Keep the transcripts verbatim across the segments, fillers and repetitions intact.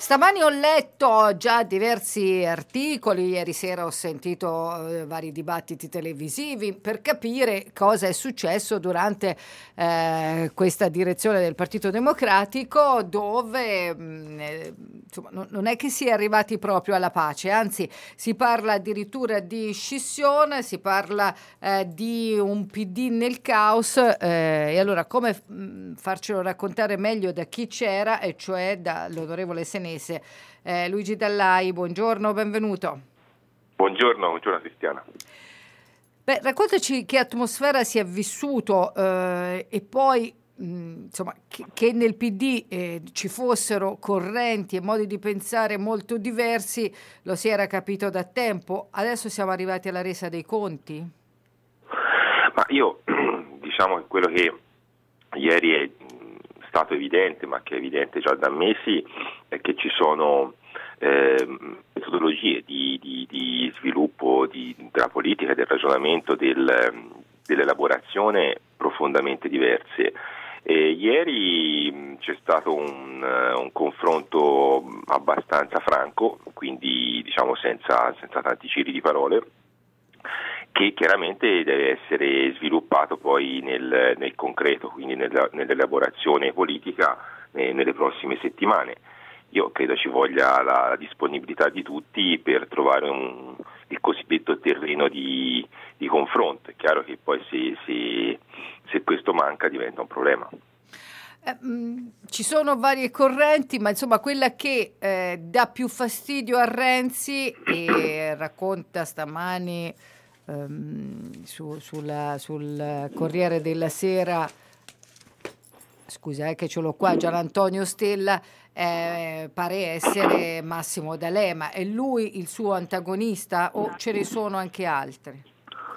Stamani ho letto già diversi articoli, ieri sera ho sentito eh, vari dibattiti televisivi per capire cosa è successo durante eh, questa direzione del Partito Democratico, dove mh, eh, insomma, non, non è che si è arrivati proprio alla pace, anzi si parla addirittura di scissione, si parla eh, di un P D nel caos, eh, e allora come mh, farcelo raccontare meglio da chi c'era, e cioè dall'onorevole Senese. Eh, Luigi Dallai, buongiorno, benvenuto. Buongiorno, buongiorno Cristiana. Beh, raccontaci che atmosfera si è vissuto eh, e poi mh, insomma che, che nel P D eh, ci fossero correnti e modi di pensare molto diversi, lo si era capito da tempo. Adesso siamo arrivati alla resa dei conti? Ma io diciamo che quello che ieri è stato evidente, ma che è evidente già da mesi, è che ci sono eh, metodologie di, di, di sviluppo di, della politica e del ragionamento del, dell'elaborazione profondamente diverse. E ieri mh, c'è stato un, uh, un confronto abbastanza franco, quindi diciamo senza, senza tanti giri di parole, che chiaramente deve essere sviluppato poi nel, nel concreto, quindi nella, nell'elaborazione politica eh, nelle prossime settimane. Io credo ci voglia la, la disponibilità di tutti per trovare un, il cosiddetto terreno di, di confronto. È chiaro che poi se, se, se questo manca diventa un problema. Eh, mh, ci sono varie correnti, ma insomma quella che eh, dà più fastidio a Renzi, e racconta stamani um, su, sulla, sul Corriere della Sera, scusa eh, che ce l'ho qua, Gian Antonio Stella, eh, pare essere Massimo D'Alema. È lui il suo antagonista o ce ne sono anche altri?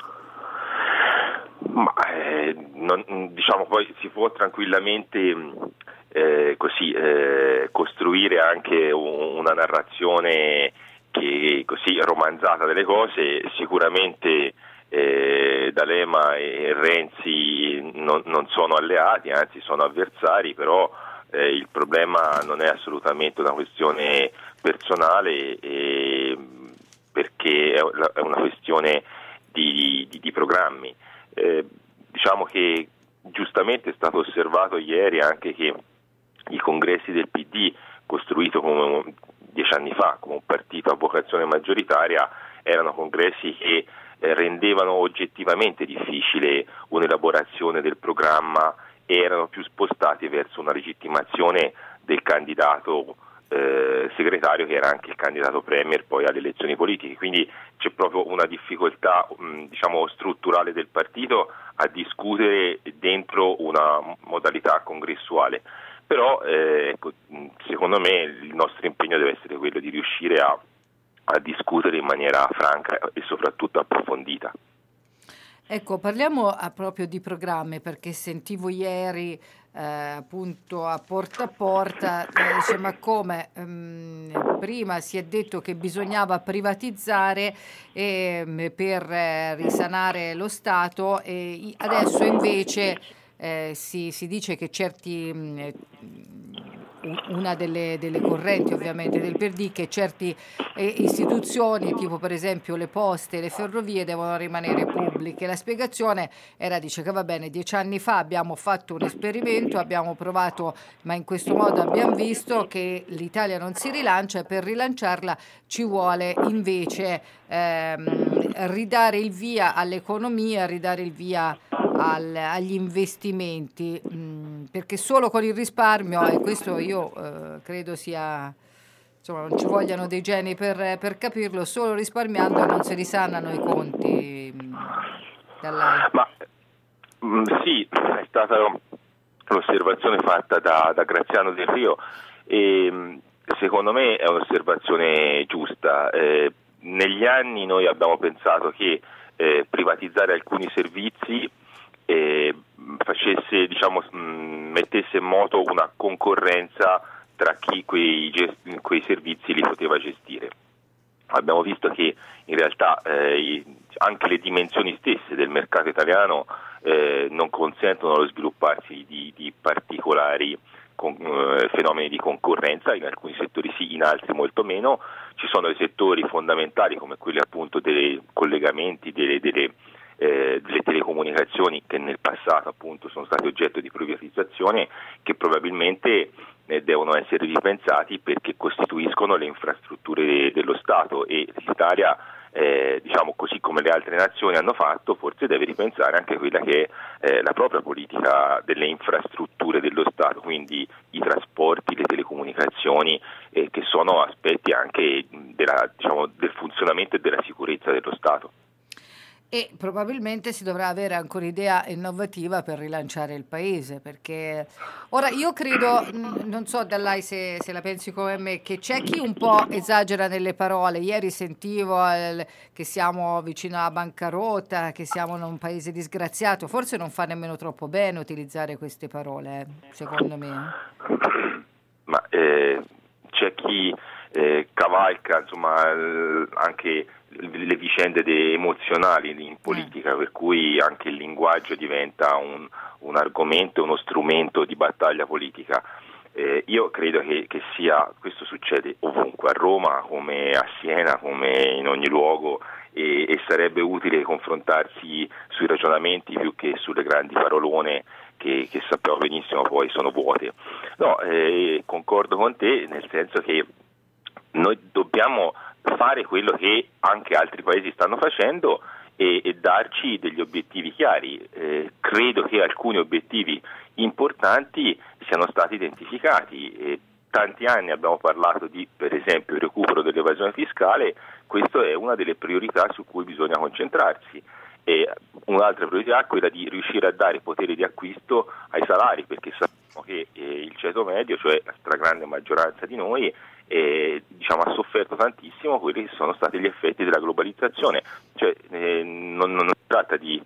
Ma eh, non, diciamo poi si può tranquillamente eh, così eh, costruire anche un, una narrazione che così romanzata delle cose. Sicuramente eh, D'Alema e Renzi non, non sono alleati, anzi sono avversari, però eh, il problema non è assolutamente una questione personale, eh, perché è una questione di, di, di programmi. Eh, diciamo che giustamente è stato osservato ieri anche che i congressi del P D, costruito come dieci anni fa come un partito a vocazione maggioritaria, erano congressi che eh, rendevano oggettivamente difficile un'elaborazione del programma e erano più spostati verso una legittimazione del candidato Eh, segretario, che era anche il candidato premier poi alle elezioni politiche. Quindi c'è proprio una difficoltà mh, diciamo strutturale del partito a discutere dentro una modalità congressuale, però eh, ecco, secondo me il nostro impegno deve essere quello di riuscire a, a discutere in maniera franca e soprattutto approfondita. Ecco, parliamo a proprio di programmi, perché sentivo ieri eh, appunto a Porta a Porta, eh, dice, ma come ehm, prima si è detto che bisognava privatizzare ehm, per eh, risanare lo Stato, e adesso invece eh, si, si dice che certi mh, una delle, delle correnti ovviamente del P D, che certe eh, istituzioni, tipo per esempio le poste e le ferrovie, devono rimanere pubbliche. La spiegazione era, dice, che va bene, dieci anni fa abbiamo fatto un esperimento, abbiamo provato, ma in questo modo abbiamo visto che l'Italia non si rilancia, e per rilanciarla ci vuole invece ehm, ridare il via all'economia, ridare il via al, agli investimenti, mh, perché solo con il risparmio, e questo io eh, credo sia, insomma, non ci vogliano dei geni per, per capirlo, solo risparmiando non si risanano i conti. Mh, Ma mh, sì, è stata l'osservazione fatta da, da Graziano Del Rio e mh, secondo me è un'osservazione giusta. Eh, negli anni noi abbiamo pensato che eh, privatizzare alcuni servizi eh, facesse, diciamo, mh, mettesse in moto una concorrenza tra chi quei, gest- quei servizi li poteva gestire. Abbiamo visto che in realtà eh, anche le dimensioni stesse del mercato italiano eh, non consentono lo svilupparsi di, di particolari con, eh, fenomeni di concorrenza, in alcuni settori sì, in altri molto meno. Ci sono dei settori fondamentali come quelli appunto dei collegamenti, delle, delle, eh, delle telecomunicazioni, che nel passato appunto sono stati oggetto di privatizzazione, che probabilmente eh, devono essere ripensati perché costituiscono le infrastrutture de- dello Stato, e l'Italia, Eh, diciamo così come le altre nazioni hanno fatto, forse deve ripensare anche quella che è eh, la propria politica delle infrastrutture dello Stato, quindi i trasporti, le telecomunicazioni, eh, che sono aspetti anche della, diciamo, del funzionamento e della sicurezza dello Stato. E probabilmente si dovrà avere anche un'idea innovativa per rilanciare il paese, perché ora io credo, non so Dallai se, se la pensi come me, che c'è chi un po' esagera nelle parole. Ieri sentivo eh, che siamo vicino alla bancarotta, che siamo in un paese disgraziato. Forse non fa nemmeno troppo bene utilizzare queste parole, eh, secondo me. Ma eh, c'è chi eh, cavalca, insomma, anche le vicende de- emozionali in politica, eh. per cui anche il linguaggio diventa un, un argomento, uno strumento di battaglia politica. Eh, io credo che, che sia, questo succede ovunque, a Roma come a Siena, come in ogni luogo, e, e sarebbe utile confrontarsi sui ragionamenti più che sulle grandi parolone che, che sappiamo benissimo poi sono vuote. No, eh, concordo con te, nel senso che noi dobbiamo fare quello che anche altri paesi stanno facendo e, e darci degli obiettivi chiari. Eh, credo che alcuni obiettivi importanti siano stati identificati. Eh, tanti anni abbiamo parlato di, per esempio, il recupero dell'evasione fiscale. Questa è una delle priorità su cui bisogna concentrarsi. E un'altra priorità è quella di riuscire a dare potere di acquisto ai salari, perché sappiamo che eh, il ceto medio, cioè la stragrande maggioranza di noi, eh, diciamo, ha sofferto tantissimo quelli che sono stati gli effetti della globalizzazione. Cioè, eh, non, non si tratta di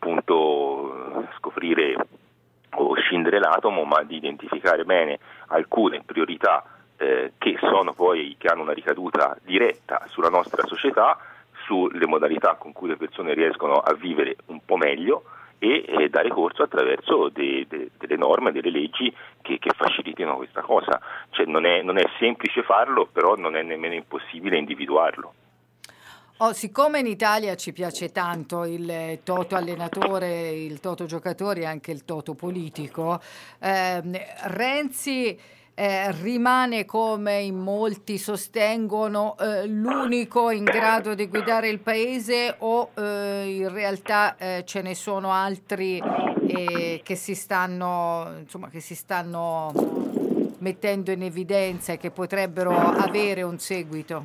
appunto scoprire o scindere l'atomo, ma di identificare bene alcune priorità eh, che sono poi, che hanno una ricaduta diretta sulla nostra società, sulle modalità con cui le persone riescono a vivere un po' meglio, e eh, dare corso attraverso de, de, delle norme, delle leggi che, che facilitino questa cosa. Cioè, non è, non è semplice farlo, però non è nemmeno impossibile individuarlo. Oh, siccome in Italia ci piace tanto il toto allenatore, il toto giocatore e anche il toto politico, ehm, Renzi eh, rimane, come in molti sostengono, eh, l'unico in grado di guidare il paese, o eh, in realtà eh, ce ne sono altri eh, che si stanno, insomma, che si stanno mettendo in evidenza e che potrebbero avere un seguito?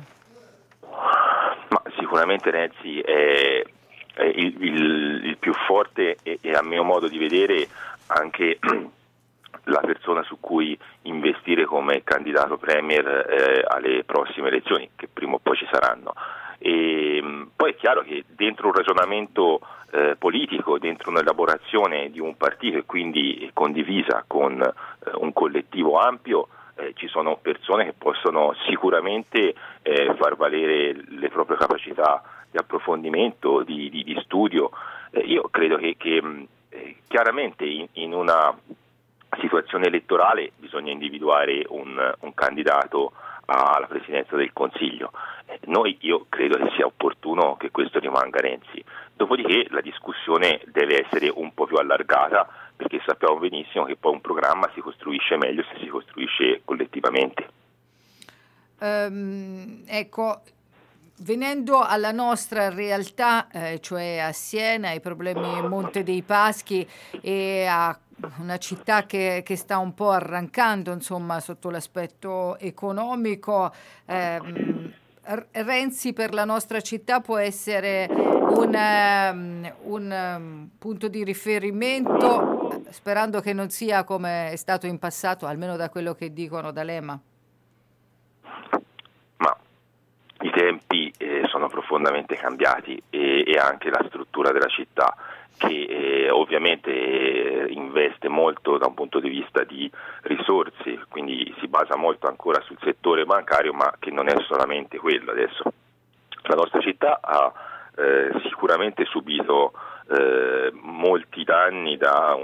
Ma sicuramente Renzi è, è il, il, il più forte e, e, a mio modo di vedere, anche la persona su cui investire come candidato premier eh, alle prossime elezioni, che prima o poi ci saranno. E, poi è chiaro che dentro un ragionamento eh, politico, dentro un'elaborazione di un partito, e quindi condivisa con eh, un collettivo ampio, Eh, ci sono persone che possono sicuramente eh, far valere le proprie capacità di approfondimento, di, di, di studio. Eh, io credo che, che eh, chiaramente in, in una situazione elettorale bisogna individuare un, un candidato alla presidenza del Consiglio. Eh, noi, io credo che sia opportuno che questo rimanga Renzi. Dopodiché la discussione deve essere un po' più allargata, perché sappiamo benissimo che poi un programma si costruisce meglio se si costruisce collettivamente. Um, ecco, venendo alla nostra realtà, eh, cioè a Siena, ai problemi Monte dei Paschi e a una città che, che sta un po' arrancando, insomma, sotto l'aspetto economico, ehm, Renzi per la nostra città può essere un, um, un um, punto di riferimento, sperando che non sia come è stato in passato, almeno da quello che dicono D'Alema. Ma i tempi eh, sono profondamente cambiati, e, e anche la struttura della città, che eh, ovviamente eh, investe molto da un punto di vista di risorse, quindi si basa molto ancora sul settore bancario, ma che non è solamente quello. Adesso la nostra città ha eh, sicuramente subito eh, molti danni da un,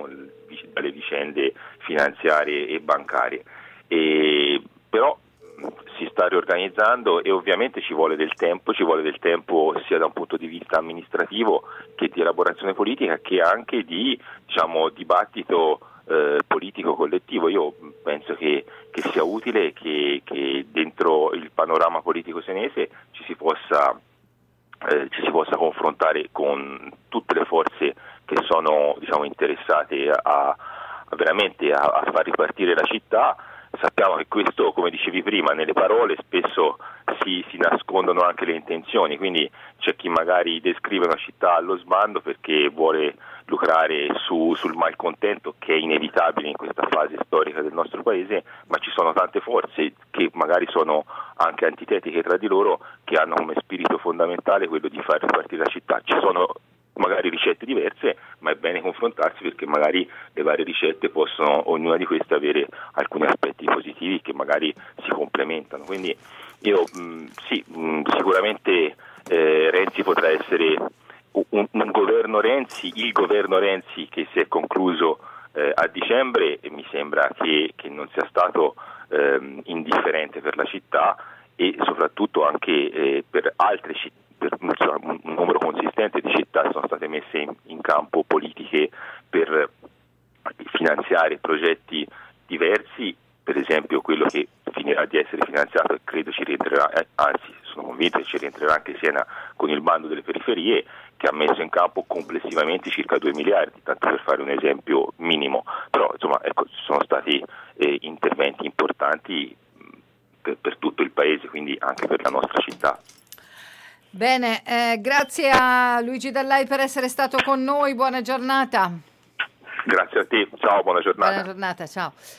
dalle vicende finanziarie e bancarie. E, però si sta riorganizzando e ovviamente ci vuole del tempo, ci vuole del tempo sia da un punto di vista amministrativo che di elaborazione politica che anche di, diciamo, dibattito eh, politico collettivo. Io penso che, che sia utile che, che dentro il panorama politico senese ci si possa eh, ci si possa confrontare con tutte le forze che sono, diciamo, interessate a, a veramente a, a far ripartire la città. Sappiamo che questo, come dicevi prima, nelle parole spesso si, si nascondono anche le intenzioni, quindi c'è chi magari descrive una città allo sbando perché vuole lucrare su, sul malcontento che è inevitabile in questa fase storica del nostro paese, ma ci sono tante forze che magari sono anche antitetiche tra di loro, che hanno come spirito fondamentale quello di far ripartire la città. Ci sono magari ricette diverse, ma è bene confrontarsi perché magari le varie ricette possono, ognuna di queste, avere alcuni aspetti positivi che magari si complementano. Quindi io mh, sì, mh, sicuramente eh, Renzi potrà essere un, un governo Renzi, il governo Renzi che si è concluso eh, a dicembre, e mi sembra che, che non sia stato eh, indifferente per la città e soprattutto anche eh, per altre città. Per, insomma, un, un numero consistente di città sono state messe in, in campo politiche per finanziare progetti diversi, per esempio quello che finirà di essere finanziato e credo ci rientrerà, eh, anzi sono convinto che ci rientrerà anche Siena con il bando delle periferie, che ha messo in campo complessivamente circa due miliardi, tanto per fare un esempio minimo, però insomma ecco, ci sono stati eh, interventi importanti per, per tutto il paese, quindi anche per la nostra città. Bene, eh, grazie a Luigi Dallai per essere stato con noi, buona giornata. Grazie a te, ciao, buona giornata. Buona giornata, ciao.